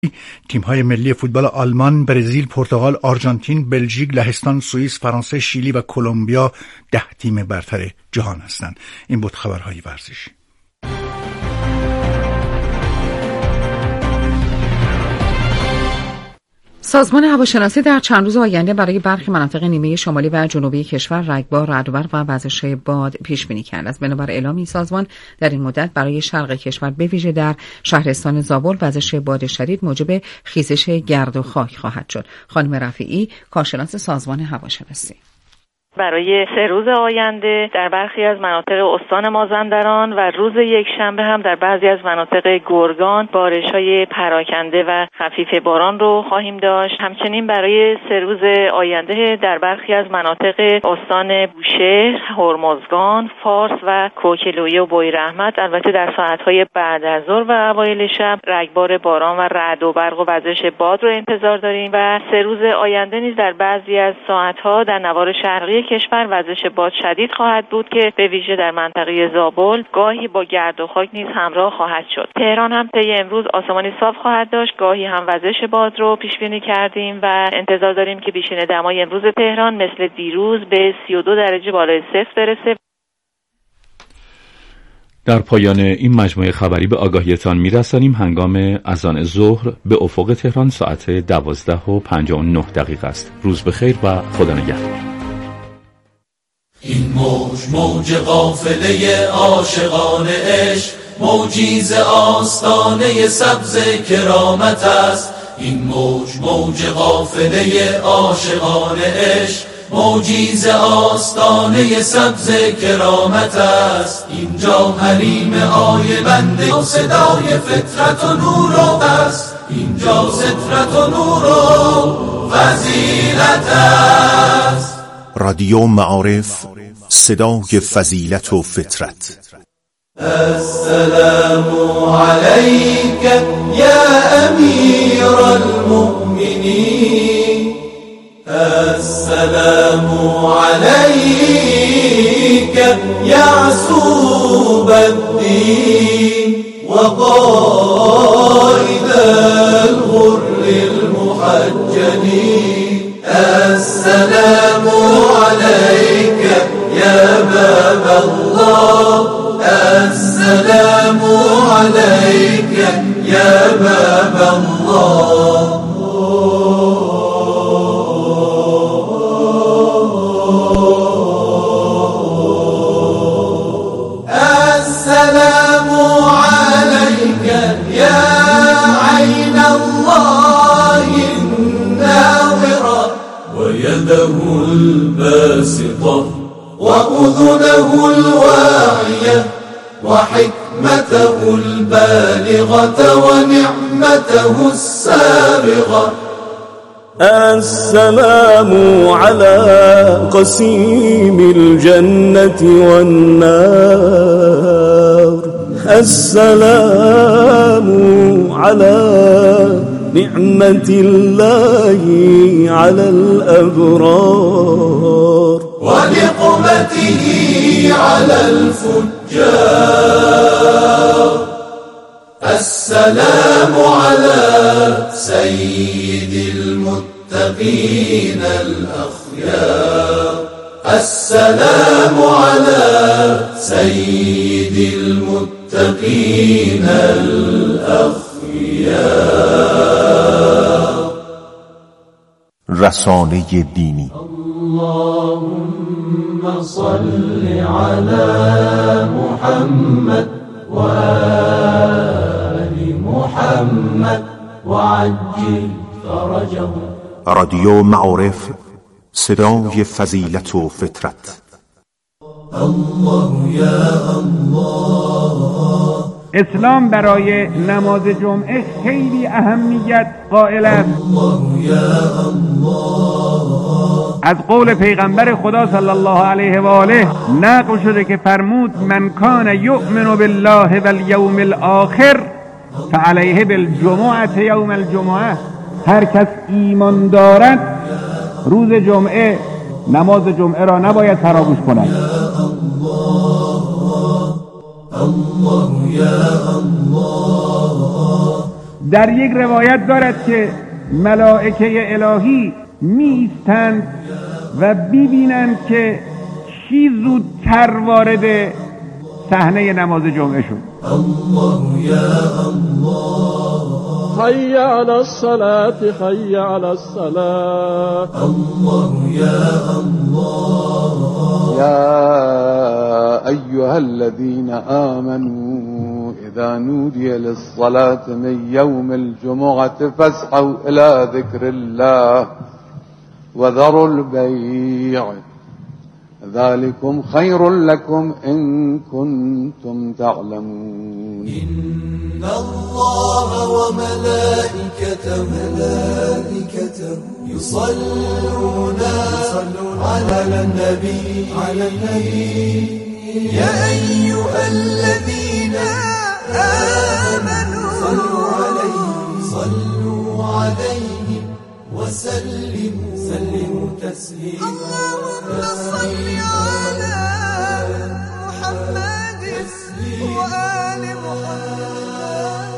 تیم‌های ملی فوتبال آلمان، برزیل، پرتغال، آرژانتین، بلژیک، لهستان، سوئیس، فرانسه، شیلی و کلمبیا 10 تیم برتر جهان هستند. این بود خبرهای ورزشی. سازمان هواشناسی در چند روز آینده برای برخی مناطق نیمه شمالی و جنوبی کشور رگبار، رعدوبرق و وزش باد پیش بینی کرده است. بنابر اعلام این سازمان در این مدت برای شرق کشور به ویژه در شهرستان زابل وزش باد شدید موجب خیزش گرد و خاک خواهد شد. خانم رفیعی، کارشناس سازمان هواشناسی: برای 3 روز آینده در برخی از مناطق استان مازندران و روز یکشنبه هم در بعضی از مناطق گرگان بارش‌های پراکنده و خفیف باران رو خواهیم داشت. همچنین برای 3 روز آینده در برخی از مناطق استان بوشهر، هرمزگان، فارس و کوکلویه و بویراحمد البته در ساعت‌های بعد از ظهر و اوایل شب رگبار باران و رعد و برق و وزش باد رو انتظار داریم و 3 روز آینده نیز در بعضی از ساعت‌ها در نوار شرقی کشور وزش باد شدید خواهد بود که به ویژه در منطقه زابل گاهی با گرد و خاک نیز همراه خواهد شد. تهران هم طی امروز آسمانی صاف خواهد داشت، گاهی هم وزش باد رو پیش بینی کردیم و انتظار داریم که بیشتر دمای امروز تهران مثل دیروز به 32 درجه بالای صفر برسه. در پایان این مجموعه خبری به آگاهیتان میرسانیم هنگام اذان ظهر به افق تهران ساعت 12:59 است. روز بخیر و خدا نگهدار. این موج قافله عاشقان عشق، موجی ز آستانه سبز کرامت است. این موج قافله عاشقان عشق، موجی ز آستانه سبز کرامت است. اینجا حریم آی بنده صدای فطرت و نور و است. اینجا فطرت و نور و فضیلت است. رادیو معارف، صدای فضیلت و فطرت. السلام علیک یا امیر المؤمنین، السلام علیک یعصوب الدین و قائد الغر المحجلین. السلام عليك يا باب الله، السلام عليك يا باب الله. السلام عليك يا عين الله الناظرة ويده الباسطة وأذنه الواعية وحكمته البالغة ونعمته السابغة. السلام على قسيم الجنة والنار، السلام على نعمة الله على الأبرار ونقمته على الفجار. السلام على سيد المتقين الأخيار، السلام على سيد المتقين الأخيار. رسانه دینی. اللهم صل على محمد وآل محمد وعجل فرجهم. رادیو معارف، صدای فضیلت و فطرت. الله یا الله. اسلام برای نماز جمعه خیلی اهمیت قائل است. الله یا الله. از قول پیغمبر خدا صلی الله علیه و آله نقل شده که فرمود من کان یؤمن بالله والیوم الاخر فعلیه بالجمعه یوم الجمعه. هر کس ایمان دارد روز جمعه نماز جمعه را نباید فراموش کند. الله یا الله. در یک روایت دارد که ملائکه الهی میستند و ببینند که کی زودتر وارد صحنه نماز جمعه شد. الله یا الله، حی علی الصلاة، حی علی الصلاة، الله یا الله، یا ایها الذین آمنوا اذا نودی للصلاة من یوم الجمعة فاسعوا الى ذکر الله وذروا البیع ذلكم خير لكم إن كنتم تعلمون. إن الله وملائكته يصلون على النبي يا أيها الذين آمنوا صلوا عليه وسلموا تسليما. اللهم صل على محمد وآل محمد.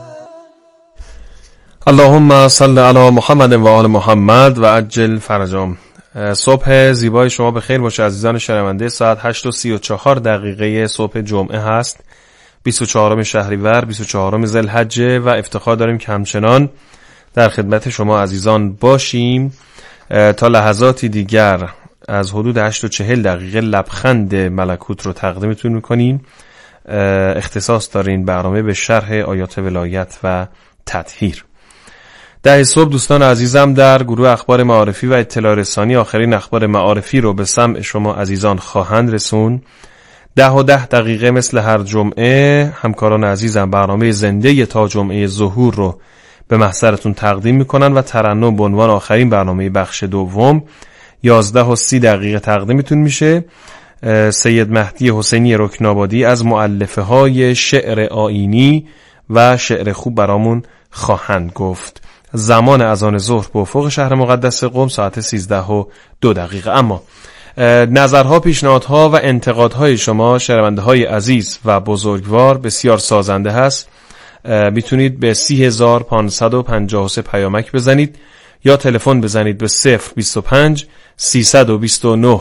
اللهم صل علی محمد و آل محمد و عجل فرجهم. صبح زیبای شما به خیر باشه عزیزان شنونده. ساعت 8:34 صبح جمعه هست، 24 شهریور، 24 ذوالحجه و افتخار داریم که همچنان در خدمت شما عزیزان باشیم تا لحظاتی دیگر از حدود 8:40 لبخند ملکوت رو تقدیمتون میکنیم. اختصاص دارین برنامه به شرح آیات ولایت و تطهیر. 10 صبح دوستان عزیزم در گروه اخبار معارفی و اطلاع رسانی آخرین اخبار معارفی رو به سمع شما عزیزان خواهند رسون. 10:10 مثل هر جمعه همکاران عزیزم برنامه زنده تا جمعه ظهور رو به محضرتون تقدیم میکنن و ترنم به عنوان آخرین برنامه بخش دوم 11:30 تقدیمتون میشه. سید مهدی حسینی رکنابادی از مؤلفه های شعر آیینی و شعر خوب برامون خواهند گفت. زمان اذان ظهر به افق شهر مقدس قم ساعت 13:02. اما نظرها، پیشنهادها و انتقادهای شما شنونده های عزیز و بزرگوار بسیار سازنده هست. میتونید به 30553 پیامک بزنید یا تلفن بزنید به 025 329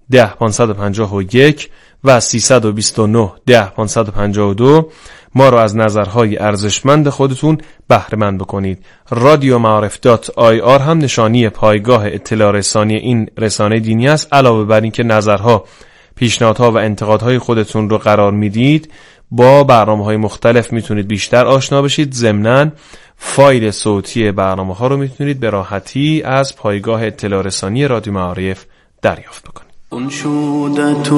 10551 و 329 10552. ما رو از نظرهای ارزشمند خودتون بهره مند بکنید. رادیو معارف.ir هم نشانی پایگاه اطلاع رسانی این رسانه دینی است. علاوه بر این که نظرها، پیشنهادها و انتقادهای خودتون رو قرار میدید، با برنامه‌های مختلف میتونید بیشتر آشنا بشید. ضمناً فایل صوتی برنامه‌ها رو میتونید به راحتی از پایگاه اطلاع رسانی رادیو معارف دریافت بکنید. انشودة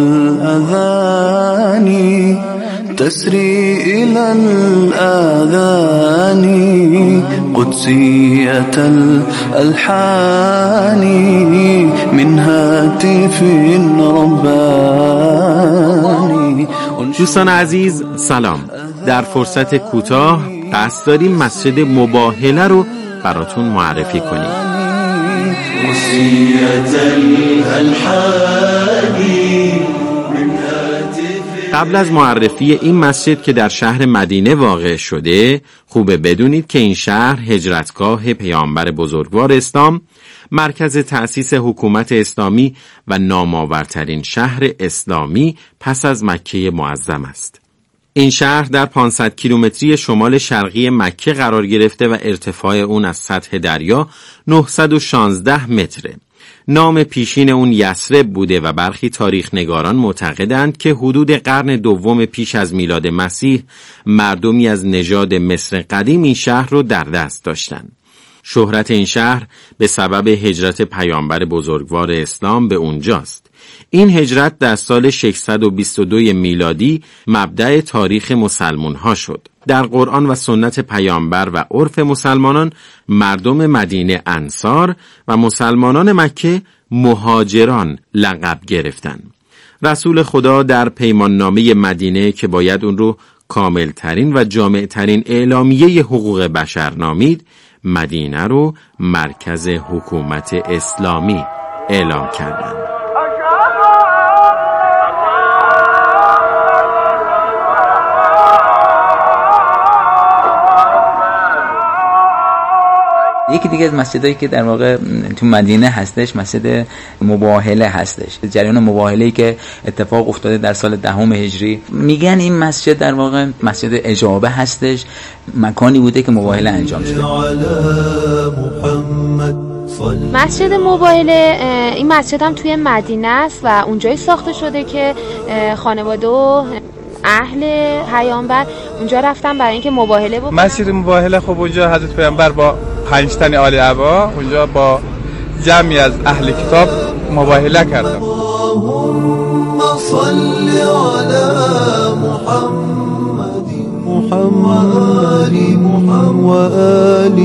الأذان تسري إلى الآذان قدسية الألحان من هاتف رباني. دوستان عزیز سلام. در فرصت کوتاه قصد داریم مسجد مباهله رو براتون معرفی کنیم. قبل از معرفی این مسجد که در شهر مدینه واقع شده، خوبه بدونید که این شهر هجرتگاه پیامبر بزرگوار اسلام، مرکز تأسیس حکومت اسلامی و نامآورترین شهر اسلامی پس از مکه معظم است. این شهر در 500 کیلومتری شمال شرقی مکه قرار گرفته و ارتفاع اون از سطح دریا 916 متره. نام پیشین اون یثرب بوده و برخی تاریخ نگاران معتقدند که حدود قرن دوم پیش از میلاد مسیح مردمی از نژاد مصر قدیم این شهر رو در دست داشتند. شهرت این شهر به سبب هجرت پیامبر بزرگوار اسلام به اونجاست. این هجرت در سال 622 میلادی مبدأ تاریخ مسلمان ها شد. در قرآن و سنت پیامبر و عرف مسلمانان مردم مدینه انصار و مسلمانان مکه مهاجران لقب گرفتند. رسول خدا در پیماننامه مدینه که باید اون رو کاملترین و جامعترین اعلامیه حقوق بشر نامید، مدینه رو مرکز حکومت اسلامی اعلام کردند. یکی دیگه از مسجدایی که در واقع تو مدینه هستش مسجد مباهله هستش. جریان مباهله‌ای که اتفاق افتاده در سال 10 هجری، میگن این مسجد در واقع مسجد اجابه هستش، مکانی بوده که مباهله انجام شده. مسجد مباهله این مسجد هم توی مدینه است و اونجایی ساخته شده که خانواده و اهل پیامبر اونجا رفتن برای اینکه مباهله بکنن. مسجد مباهله خب اونجا حضرت پیامبر با 5 تن آل عبا اونجا با جمعی از اهل کتاب مباهله کردن. اللهم صل علی محمد و آل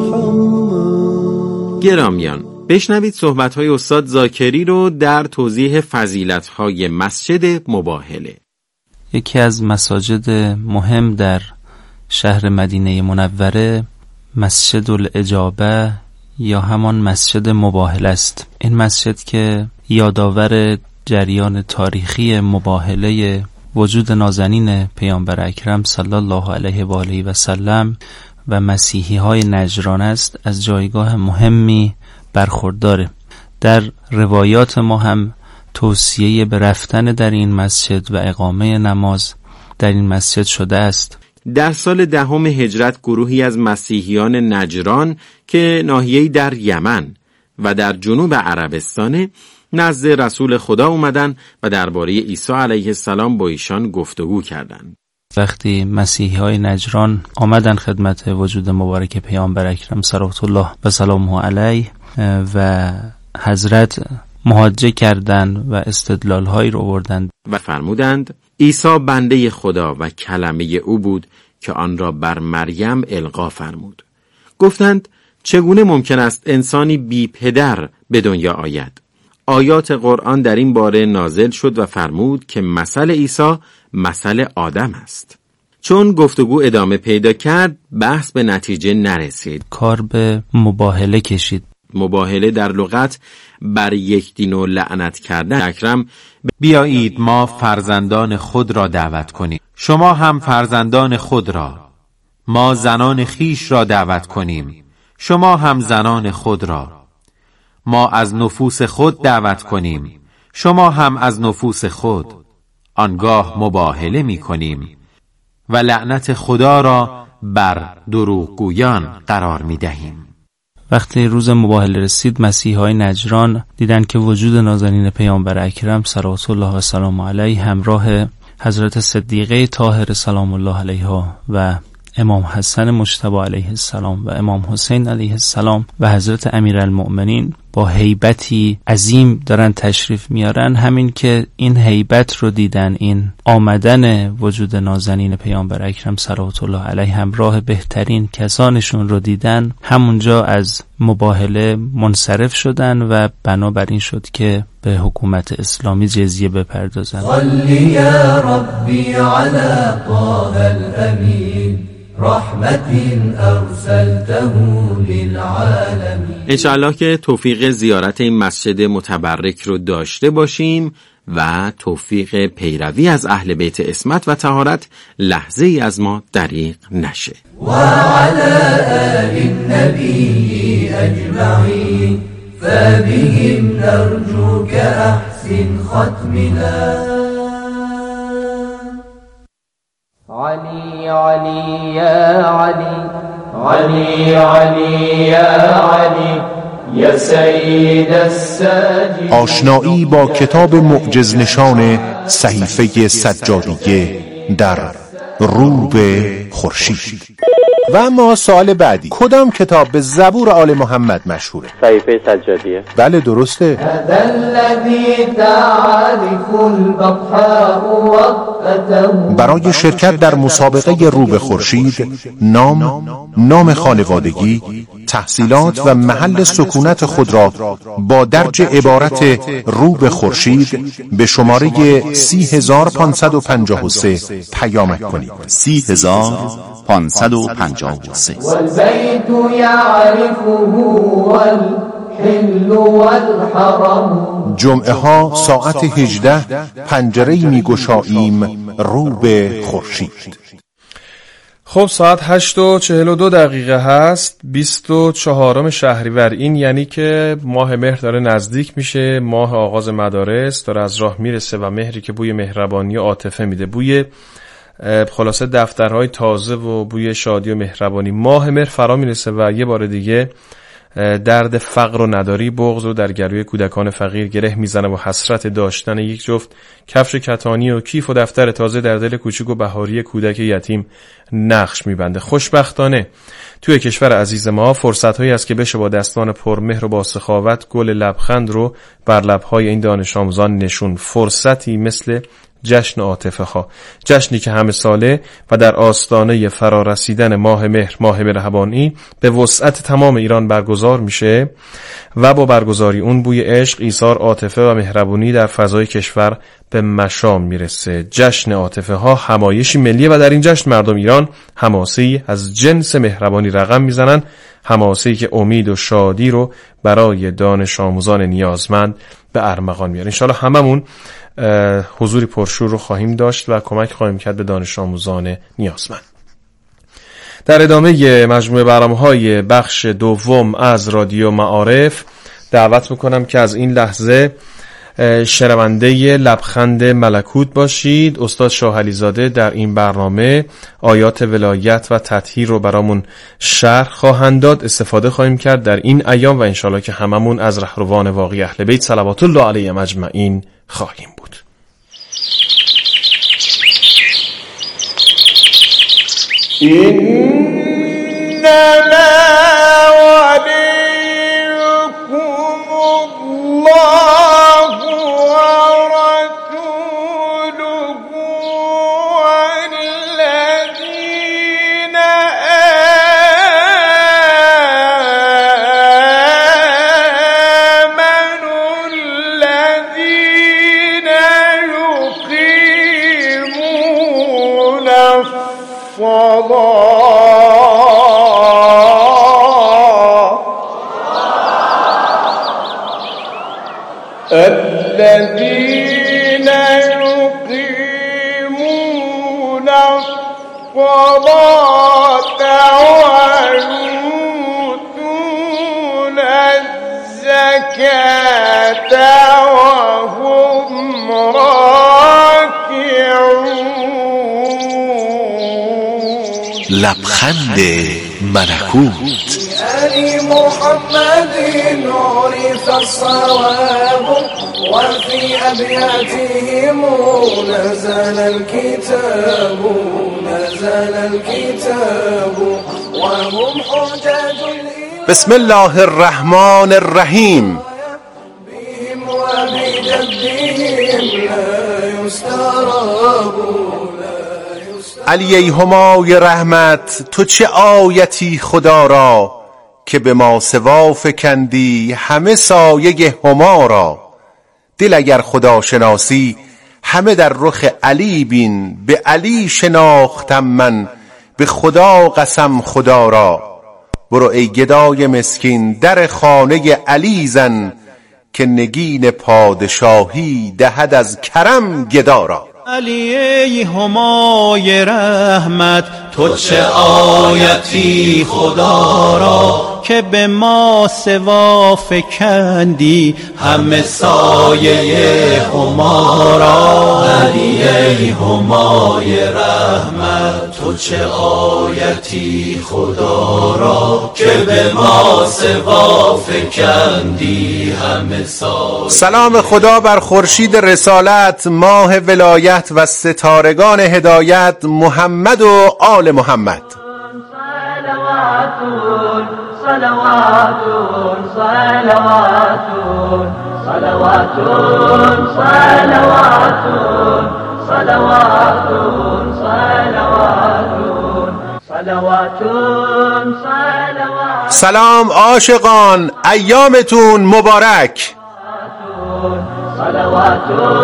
محمد. گرامیان، بشنوید صحبت‌های استاد زاکری رو در توضیح فضیلت‌های مسجد مباهله. یکی از مساجد مهم در شهر مدینه منوره مسجد الاجابه یا همان مسجد مباهله است. این مسجد که یادآور جریان تاریخی مباهله وجود نازنین پیامبر اکرم صلی الله علیه و آله و سلم و مسیحی های نجران است، از جایگاه مهمی برخورداره. در روایات ما هم توصیه به رفتن در این مسجد و اقامه نماز در این مسجد شده است. در سال 10 هجرت گروهی از مسیحیان نجران که ناحیه‌ای در یمن و در جنوب عربستان نزد رسول خدا اومدن و درباره عیسی علیه السلام با ایشان گفتگو کردند. وقتی مسیحی های نجران آمدن خدمت وجود مبارک پیامبر اکرم صلوات الله و سلامه علیه و حضرت محاجه کردند و استدلال هایی رو آوردند و فرمودند عیسی بنده خدا و کلمه او بود که آن را بر مریم القا فرمود. گفتند چگونه ممکن است انسانی بی پدر به دنیا آید؟ آیات قرآن در این باره نازل شد و فرمود که مثل عیسی مثل آدم است. چون گفتگو ادامه پیدا کرد بحث به نتیجه نرسید. کار به مباهله کشید. مباهله در لغت بر یک دین و لعنت کردن. اکرم بیایید ما فرزندان خود را دعوت کنیم، شما هم فرزندان خود را. ما زنان خیش را دعوت کنیم، شما هم زنان خود را. ما از نفوس خود دعوت کنیم، شما هم از نفوس خود. آنگاه مباهله می کنیم و لعنت خدا را بر دروغگویان قرار می دهیم. وقتی روز مباهله رسید مسیحی های نجران دیدن که وجود نازنین پیامبر اکرم صلوات الله و سلام علیه همراه حضرت صدیقه طاهره سلام الله علیها و امام حسن مجتبی علیه السلام و امام حسین علیه السلام و حضرت امیرالمؤمنین با هیبتی عظیم دارن تشریف میارن، همین که این هیبت رو دیدن، این آمدن وجود نازنین پیامبر اکرم صلوات الله علیه همراه بهترین کسانشون رو دیدن، همونجا از مباهله منصرف شدن و بنابراین شد که به حکومت اسلامی جزیه بپردازن. صلی یا ربی علی طه الامین رحمت ارسلته للعالمین. انشاءالله که توفیق زیارت این مسجد متبرک رو داشته باشیم و توفیق پیروی از اهل بیت عصمت و طهارت لحظه ای از ما دریغ نشه. و علی آل النبی اجمعین فبهم نرجو که احسن ختمنا. علي علي يا علي علي علي يا علي يا سيد الساجدين. آشنایی با کتاب معجز نشان صحیفه سجادیه در رو به خورشید. و اما سوال بعدی، کدام کتاب به زبور آل محمد مشهوره؟ صحیفه سجادیه. بله درسته. برای شرکت در مسابقه رو به خورشید نام خانوادگی، تحصیلات و محل سکونت خود را با درج عبارت رو به خورشید به شماره 30553 پیامک کنید. 30553. والبيت يعرفه والحل والحرم. جمعه ها ساعت 18 پنجره‌ای می‌گشاییم رو به خورشید. خب ساعت 8:42 هست، 24 شهریور. این یعنی که ماه مهر داره نزدیک میشه، ماه آغاز مدارس داره از راه میرسه و مهری که بوی مهربانی و عاطفه میده، بوی خلاصه دفترهای تازه و بوی شادی و مهربانی. ماه مهر فرا میرسه و یه بار دیگه درد فقر و نداری، بغض رو در گلوی کودکان فقیر گره میزنه و حسرت داشتن یک جفت کفش کتانی و کیف و دفتر تازه در دل کوچیک و بهاری کودک یتیم نقش میبنده. خوشبختانه توی کشور عزیز ما فرصت‌هایی است که بشه با دستان پرمهر و با سخاوت گل لبخند رو بر لب‌های این دانش آموزان نشون. فرصتی مثل جشن عاطفه ها، جشنی که همه ساله و در آستانه فرارسیدن ماه مهر، ماه مهربانی به وسعت تمام ایران برگزار میشه و با برگزاری اون بوی عشق، ایثار، عاطفه و مهربانی در فضای کشور به مشام میرسه. جشن عاطفه ها همایشی ملیه و در این جشن مردم ایران حماسه‌ای از جنس مهربانی رقم میزنن، حماسه‌ای که امید و شادی رو برای دانش آموزان نیازمند به ارمغان میاره. انشالله هممون حضوری پرشور رو خواهیم داشت و کمک خواهیم کرد به دانش آموزان نیازمند. در ادامه مجموعه برنامه‌های بخش دوم از رادیو معارف دعوت میکنم که از این لحظه شنونده لبخند ملکوت باشید. استاد شاه علیزاده در این برنامه آیات ولایت و تطهیر رو برامون شرح خواهند داد. استفاده خواهیم کرد در این ایام و انشالله که هممون از رهروان واقعی اهل بیت صلوات الله علیهم اجمعین خواهیم بود. الذين يقيمون الصلاة ويؤتون الزكاة وهم راكعون. لبخند ملکوت. آل محمد عرف الصواب وفي أبياتهم نزل الكتاب وهم حجاج بسم الله الرحمن الرحیم. بهم وبجدهم لا يستراب. علی ای همای رحمت، تو چه آیتی خدا را که به ما سوا فکندی همه سایه هما را. دل اگر خدا شناسی همه در رخ علی بین، به علی شناختم من به خدا قسم خدا را. برو ای گدای مسکین در خانه علی زن، که نگین پادشاهی دهد از کرم گدا را. علی ای همای رحمت، تو چه آیتی خدا را که به ما سوا فکندی همه سایه هما را. علی ای همای رحمت، تو چه آیتی خدا را که به ما سوا فکندی همه سایه. سلام خدا بر خورشید رسالت، ماه ولایت و ستارگان هدایت، محمد و آل محمد. صلوات صلوات صلوات صلوات صلوات صلوات صلوات. سلام عاشقان، ایامتون مبارک. صلوات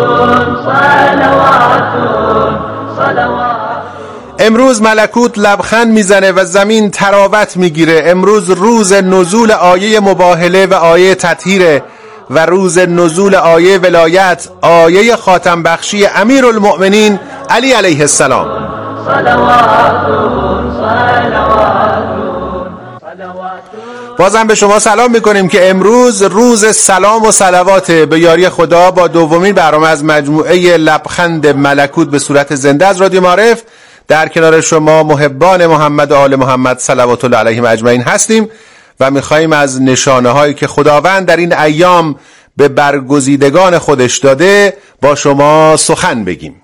صلوات صلوات. امروز ملکوت لبخند میزنه و زمین تراوت میگیره. امروز روز نزول آیه مباهله و آیه تطهیره و روز نزول آیه ولایت، آیه خاتم بخشی امیرالمؤمنین علی علیه السلام. صلوات بازم به شما سلام میکنیم که امروز روز سلام و صلوات به یاری خدا با دومین برنامه از مجموعه لبخند ملکوت به صورت زنده از رادیو معارف در کنار شما محبان محمد و آل محمد صلوات الله علیهم اجمعین هستیم و میخواییم از نشانه هایی که خداوند در این ایام به برگزیدگان خودش داده با شما سخن بگیم.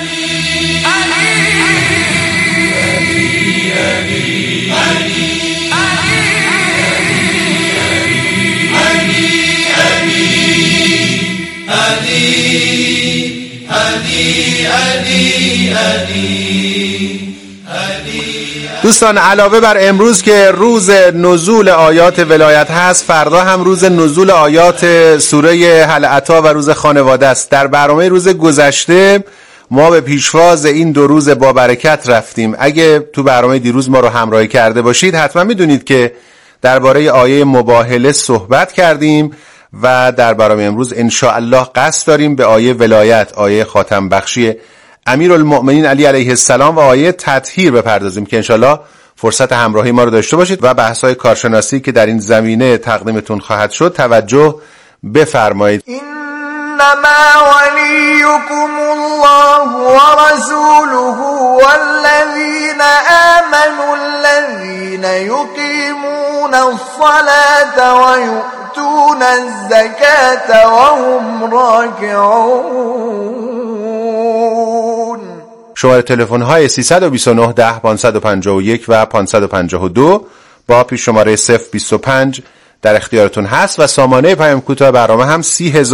دوستان، علاوه بر امروز که روز نزول آیات ولایت هست، فردا هم روز نزول آیات سوره هل اتی و روز خانواده است. در برنامه روز گذشته ما به پیشواز این دو روز با برکت رفتیم. اگه تو برنامه دیروز ما رو همراهی کرده باشید حتما میدونید که درباره آیه مباهله صحبت کردیم و در برنامه امروز انشاءالله قصد داریم به آیه ولایت، آیه خاتم بخشی امیرالمؤمنین علی علیه السلام و آیه تطهیر بپردازیم که انشاءالله فرصت همراهی ما رو داشته باشید و بحث‌های کارشناسی که در این زمینه تقدیمتون خواهد شد توجه بفرمایید. انما ولیکم الله و رسوله والذین آمنوا الذین یقیمون الصلاة و یؤتون الزکاة و هم راکعون. شماره تلفن های 329 10 551 و 552 با پیش شماره 025 در اختیارتون هست و سامانه پیام کوتاه برنامه هم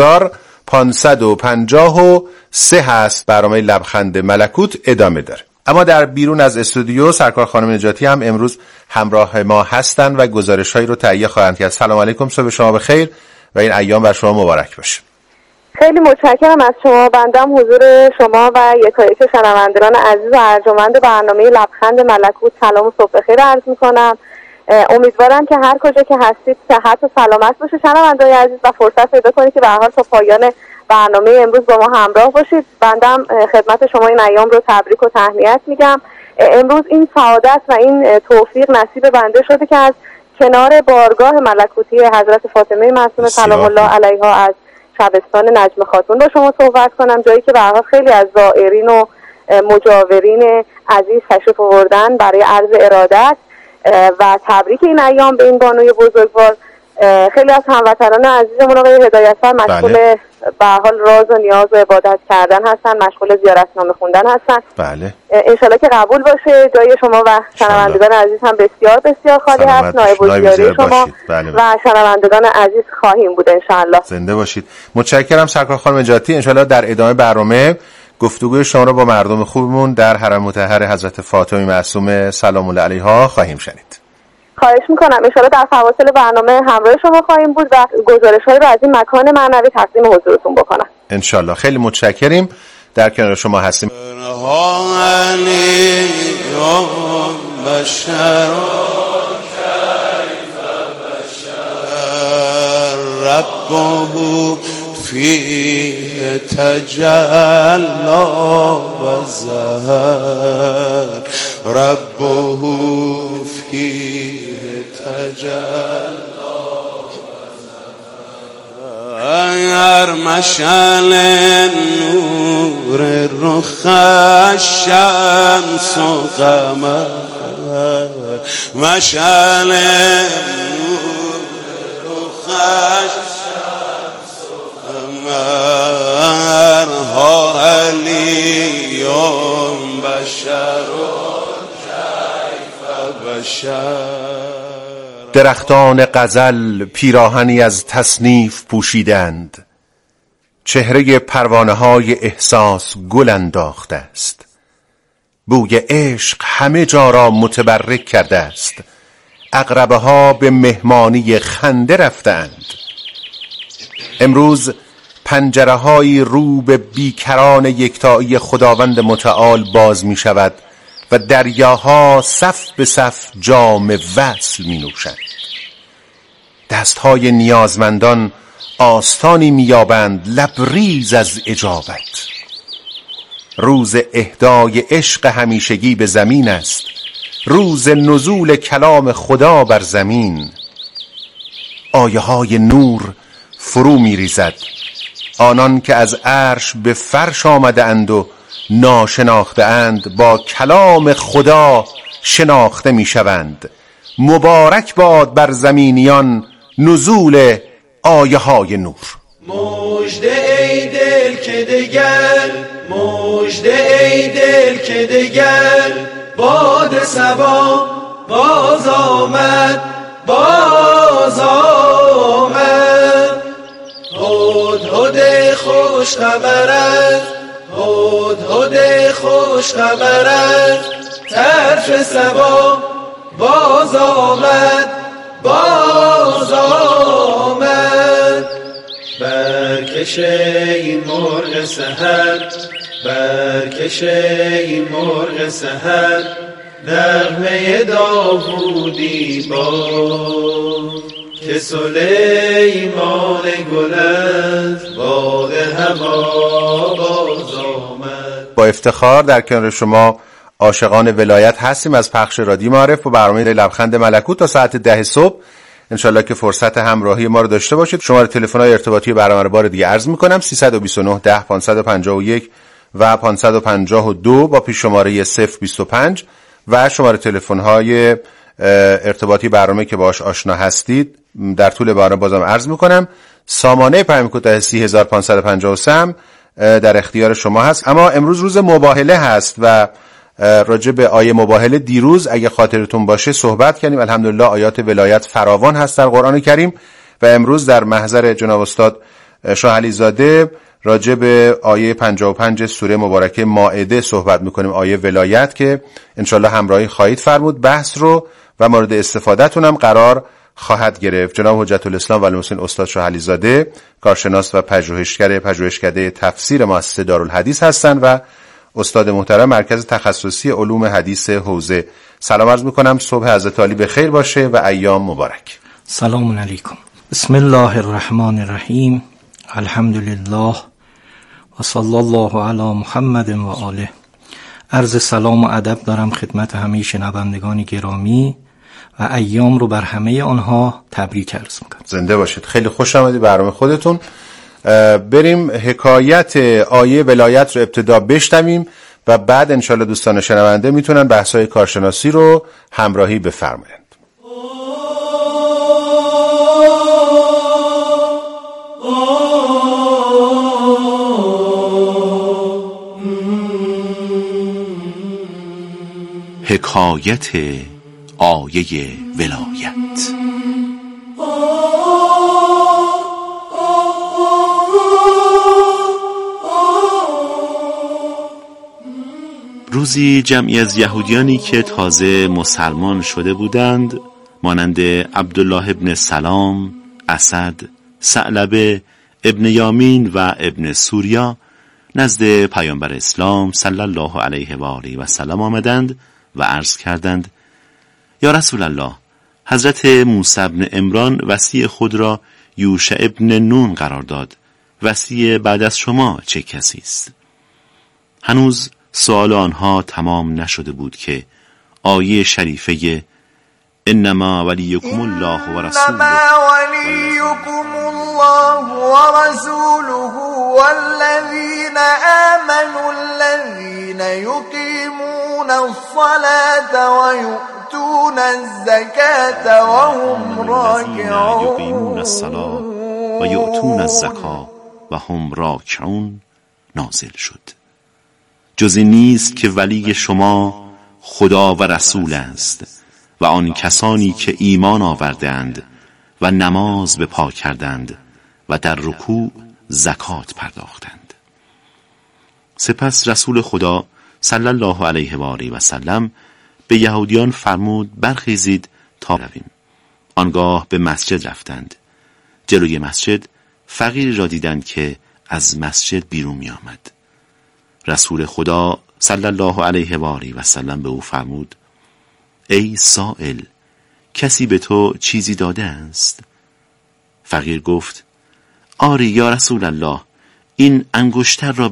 30553 هست. برنامه لبخند ملکوت ادامه داره. اما در بیرون از استودیو سرکار خانم نجاتی هم امروز همراه ما هستند و گزارش‌هایی رو تهیه خواهند کرد. سلام علیکم، صبح شما بخیر و این ایام بر شما مبارک باشه. خیلی متشکرم از شما. بندم حضور شما و یکایک شنوندگان عزیز و ارجمند برنامه لبخند ملکوت سلام و صبح بخیر عرض می‌کنم. امیدوارم که هر کجا که هستید صحت و سلامت باشه شنوندگان عزیز و فرصت پیدا کنید که به هر حال تا پایان برنامه امروز با ما همراه باشید. بندم خدمت شما این ایام رو تبریک و تهنیت میگم. امروز این سعادت و این توفیق نصیب بنده شده که از کنار بارگاه ملکوتی حضرت فاطمه معصومه سلام الله علیها از شبستان نجم خاتون با شما صحبت کنم، جایی که به هر حال خیلی از زائرین و مجاورین عزیز تشریف آوردن برای عرض ارادت و تبریک این ایام به این بانوی بزرگوار. خیلی از هموطنان عزیزمون آقای هدایت‌فر مشغول به حال راز و نیاز و عبادت کردن هستن، مشغول زیارتنامه خوندن هستن. بله. انشالله که قبول باشه. جای شما و شنوندگان عزیز هم بسیار بسیار خالی هست. نایب الزیاره شما و شنوندگان عزیز خواهیم بود انشالله. زنده باشید. متشکرم سرکار خانم نجاتی. انشالله در ادامه برنامه گفتگوی شما رو با مردم خوبمون در حرم مطهر حضرت فاطمه معصومه سلام الله علیها خواهیم شنید. خواهش میکنم. انشاءالله در فواصل برنامه همراه شما خواهیم بود و گزارش‌هایی رو از این مکان معنوی تقدیم حضورتون بکنم. انشاءالله. خیلی متشکریم. در کنار شما هستیم. فيه تجلى والزهر ربه فيه تجلى والزهر مشعل نور رخ الشمس قمر مشعل نور رخ ها علیون بشر کیف بشر. درختان غزل پیراهنی از تصنیف پوشیدند، چهره پروانه های احساس گل انداخته است، بوی عشق همه جا را متبرک کرده است، عقربه ها به مهمانی خنده رفتند. امروز پنجره‌هایی رو به بیکران یکتایی خداوند متعال باز می شود و دریاها صف به صف جام وصل می نوشند. دستهای نیازمندان آستانی می یابند لبریز از اجابت. روز اهدای عشق همیشگی به زمین است، روز نزول کلام خدا بر زمین. آیه های نور فرو می ریزد. آنان که از عرش به فرش آمده اند و ناشناخته اند با کلام خدا شناخته می شوند. مبارک باد بر زمینیان نزول آیه های نور. مژده ای دل که دگر، مژده ای دل که دگر، باد صبا باز آمد، باز آمد. هدهد خوش خبر است، هدهد خوش خبر است، طرف صبا باز آمد، باز آمد. برکشه این مرغ سحر، برکشه این مرغ سحر، نغمه داوودی باد، که سلیمان گل از باد هوا باز آمد. با افتخار در کنار شما عاشقان ولایت هستیم از پخش رادیو معارف و برنامه لبخند ملکوت تا ساعت 10 صبح. انشالله که فرصت همراهی ما رو داشته باشید. شماره تلفن‌های ارتباطی برنامه رو بار دیگه عرض می‌کنم: 329 10 551 و 552 با پیش شماره 025 و شماره تلفن‌های ارتباطی برنامه که باهاش آشنا هستید در طول برنامه بازم عرض می‌کنم. سامانه پیام کوتاه 30553 در اختیار شما هست. اما امروز روز مباهله هست و راجع به آیه مباهله دیروز اگه خاطرتون باشه صحبت کردیم. الحمدلله آیات ولایت فراوان هست در قرآن کریم و امروز در محضر جناب استاد شاه علیزاده راجع به آیه 55 سوره مبارکه مائده صحبت میکنیم، آیه ولایت، که انشالله همراهی خواهید فرمود. بحث رو و مورد استفادهتون هم قرار خواهد گرفت. جناب حجت الاسلام ولی المسلمین استاد شاه علیزاده کارشناس و پژوهشکده تفسیر مؤسسه دارالحدیث هستند و استاد محترم مرکز تخصصی علوم حدیث حوزه. سلام عرض میکنم، صبح حضرت عالی بخیر باشه و ایام مبارک. سلام علیکم. بسم الله الرحمن الرحیم. الحمدلله و صلی الله علی محمد و آله. عرض سلام و ادب دارم خدمت همه شنوندگان گرامی و ایام رو بر همه آنها تبریک عرض میکنم. زنده باشید. خیلی خوش آمدید برنامه خودتون. بریم حکایت آیه ولایت رو ابتدا بشنویم و بعد انشالله دوستان شنونده میتونن بحث‌های کارشناسی رو همراهی بفرمایند. حکایت آیه ولایت. روزی جمعی از یهودیانی که تازه مسلمان شده بودند مانند عبدالله ابن سلام، اسد، ثعلبه، ابن یامین و ابن سوریا نزد پیامبر اسلام صلی الله علیه و آله و سلم آمدند و عرض کردند: یا رسول الله، حضرت موسی ابن عمران وصی خود را یوشع ابن نون قرار داد. وصی بعد از شما چه کسی است؟ هنوز سوال آنها تمام نشده بود که آیه شریفه انما ولیکم الله و رسوله والذین آمنوا الذین یقیمون الصلاة و یؤتون الزکاة و هم راکعون نازل شد. جز این نیست که ولی شما خدا و رسول است و آن کسانی که ایمان آوردند و نماز به پا کردند و در رکوع زکات پرداختند. سپس رسول خدا صلی الله علیه و آله و سلم به یهودیان فرمود برخیزید تا رویم. آنگاه به مسجد رفتند. جلوی مسجد فقیری را دیدند که از مسجد بیرون می آمد. رسول خدا صلی الله علیه و آله و سلم به او فرمود: ای سائل، کسی به تو چیزی داده است؟ فقیر گفت: آری یا رسول الله، این انگشتر را